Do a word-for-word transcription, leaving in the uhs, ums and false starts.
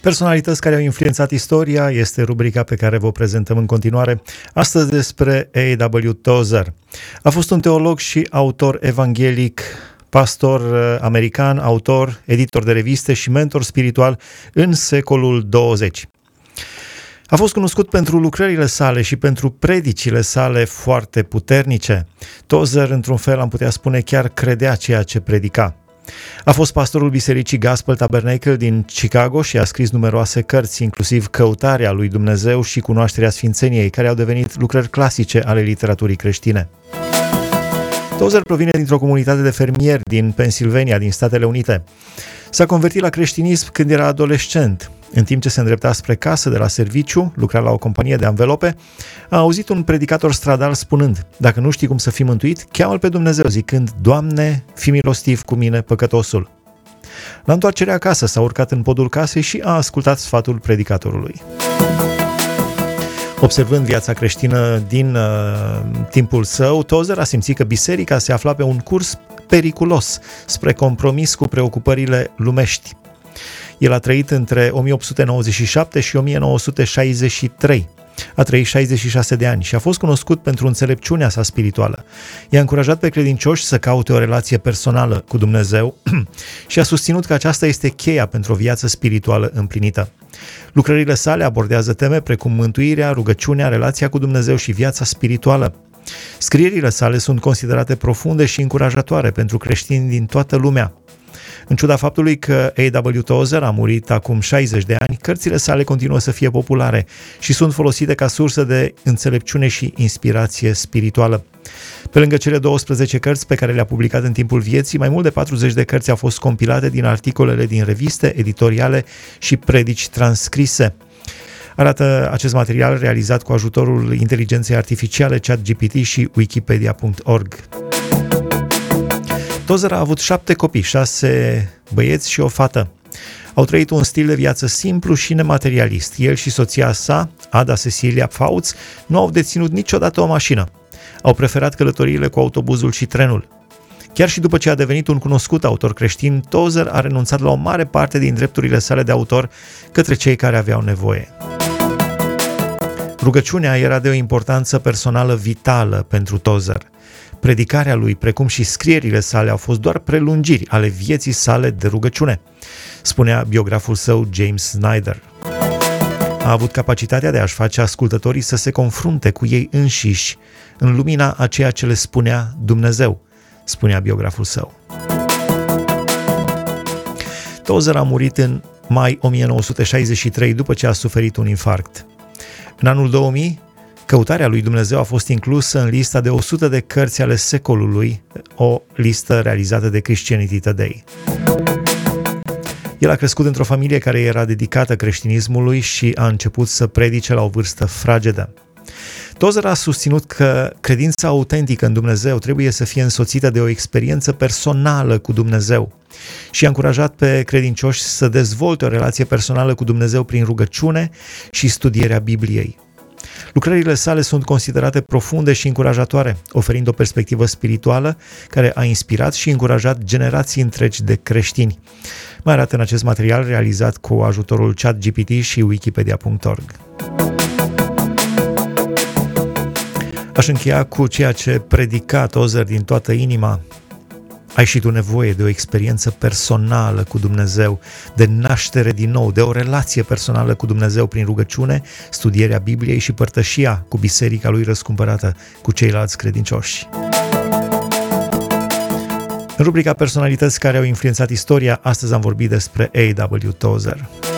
Personalități care au influențat istoria este rubrica pe care vă prezentăm în continuare. Astăzi despre A W Tozer. A fost un teolog și autor evanghelic, pastor american, autor, editor de reviste și mentor spiritual în secolul douăzeci. A fost cunoscut pentru lucrările sale și pentru predicile sale foarte puternice. Tozer, într-un fel, am putea spune, chiar credea ceea ce predica. A fost pastorul Bisericii Gospel Tabernacle din Chicago și a scris numeroase cărți, inclusiv Căutarea lui Dumnezeu și Cunoașterea Sfințeniei, care au devenit lucrări clasice ale literaturii creștine. Tozer provine dintr-o comunitate de fermieri din Pennsylvania, din Statele Unite. S-a convertit la creștinism când era adolescent. În timp ce se îndrepta spre casă de la serviciu, lucra la o companie de anvelope, a auzit un predicator stradal spunând: "Dacă nu știi cum să fii mântuit, cheamă-L pe Dumnezeu zicând: Doamne, fii milostiv cu mine, păcătosul." La întoarcerea acasă s-a urcat în podul casei și a ascultat sfatul predicatorului. Observând viața creștină din uh, timpul său, Tozer a simțit că biserica se afla pe un curs periculos spre compromis cu preocupările lumești. El a trăit între o mie opt sute nouăzeci și șapte și o mie nouă sute șaizeci și trei. A trăit șaizeci și șase de ani și a fost cunoscut pentru înțelepciunea sa spirituală. I-a încurajat pe credincioși să caute o relație personală cu Dumnezeu și a susținut că aceasta este cheia pentru o viață spirituală împlinită. Lucrările sale abordează teme precum mântuirea, rugăciunea, relația cu Dumnezeu și viața spirituală. Scrierile sale sunt considerate profunde și încurajatoare pentru creștini din toată lumea. În ciuda faptului că A W Tozer a murit acum șaizeci de ani, cărțile sale continuă să fie populare și sunt folosite ca sursă de înțelepciune și inspirație spirituală. Pe lângă cele douăsprezece cărți pe care le-a publicat în timpul vieții, mai mult de patruzeci de cărți au fost compilate din articolele din reviste, editoriale și predici transcrise. Arată acest material realizat cu ajutorul inteligenței artificiale ChatGPT și Wikipedia punct org. Tozer a avut șapte copii, șase băieți și o fată. Au trăit un stil de viață simplu și nematerialist. El și soția sa, Ada Cecilia Fouts, nu au deținut niciodată o mașină. Au preferat călătoriile cu autobuzul și trenul. Chiar și după ce a devenit un cunoscut autor creștin, Tozer a renunțat la o mare parte din drepturile sale de autor către cei care aveau nevoie. Rugăciunea era de o importanță personală vitală pentru Tozer. Predicarea lui, precum și scrierile sale, au fost doar prelungiri ale vieții sale de rugăciune, spunea biograful său James Snyder. A avut capacitatea de a-și face ascultătorii să se confrunte cu ei înșiși în lumina a ceea ce le spunea Dumnezeu, spunea biograful său. Tozer a murit în mai o mie nouă sute șaizeci și trei după ce a suferit un infarct. În anul două mii, Căutarea lui Dumnezeu a fost inclusă în lista de o sută de cărți ale secolului, o listă realizată de Christianity Today. El a crescut într-o familie care era dedicată creștinismului și a început să predice la o vârstă fragedă. Tozer a susținut că credința autentică în Dumnezeu trebuie să fie însoțită de o experiență personală cu Dumnezeu și a încurajat pe credincioși să dezvolte o relație personală cu Dumnezeu prin rugăciune și studierea Bibliei. Lucrările sale sunt considerate profunde și încurajatoare, oferind o perspectivă spirituală care a inspirat și încurajat generații întregi de creștini. Mai arată în acest material realizat cu ajutorul ChatGPT și Wikipedia punct org. Aș încheia cu ceea ce predica Tozer din toată inima. Ai și tu nevoie de o experiență personală cu Dumnezeu, de naștere din nou, de o relație personală cu Dumnezeu prin rugăciune, studierea Bibliei și părtășia cu biserica lui răscumpărată, cu ceilalți credincioși. În rubrica Personalități care au influențat istoria, astăzi am vorbit despre A W Tozer.